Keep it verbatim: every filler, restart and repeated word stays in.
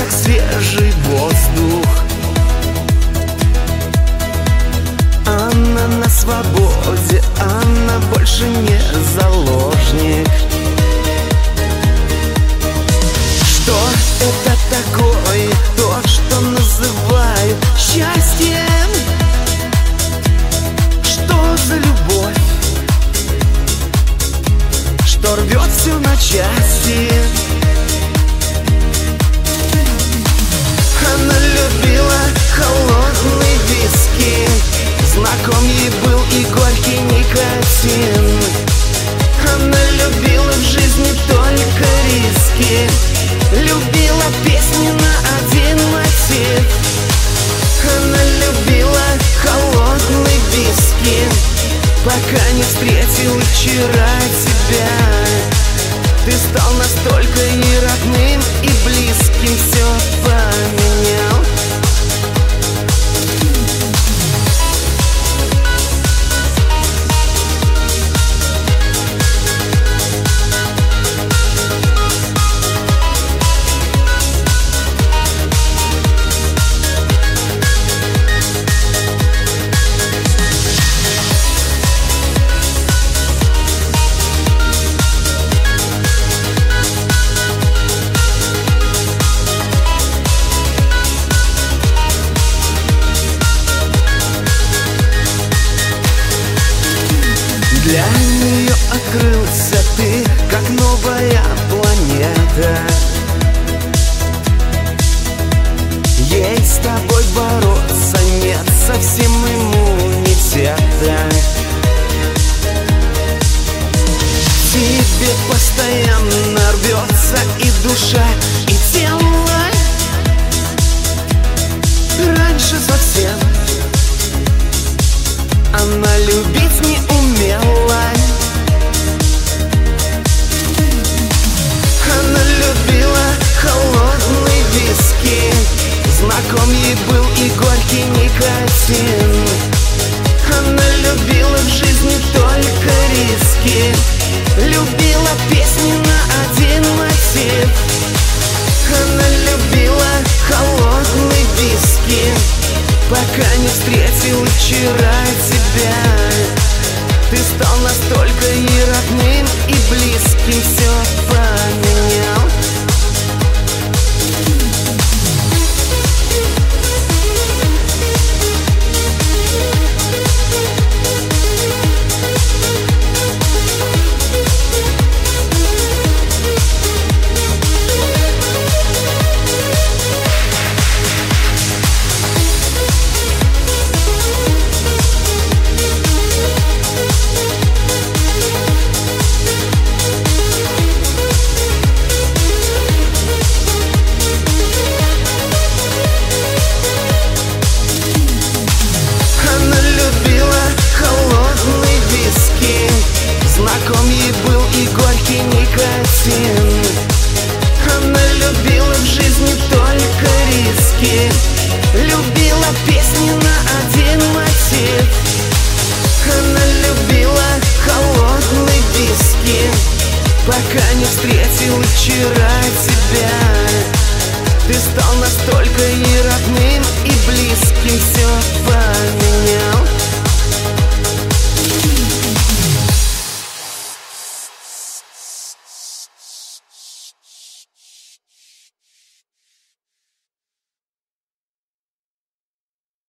как свежий воздух. Она на свободе, она больше не заложник. Что это такое, то, что называют счастьем? Что за любовь, что рвет все на части? Она любила холодный виски, знаком ей был и горький никотин. Она любила в жизни только риски, любила песни на один мотив. Она любила холодный виски, пока не встретил вчера тебя. Ты стал настолько и родным, и близким, все поменял. Для нее открылся ты, как новая планета. Ей с тобой бороться нет совсем иммунитета. Тебе постоянно рвется и душа, и тело. Раньше совсем она любить не умела. Она любила холодный виски, знаком ей был и горький никотин. Она любила в жизни только риски, любила песни на один мотив. Она любила холодный виски, пока не встретил вчера тебя. Ты стал настолько и родным, и близким, все поменял. Знаком ей был и горький никотин. Она любила в жизни только риски, любила песни на один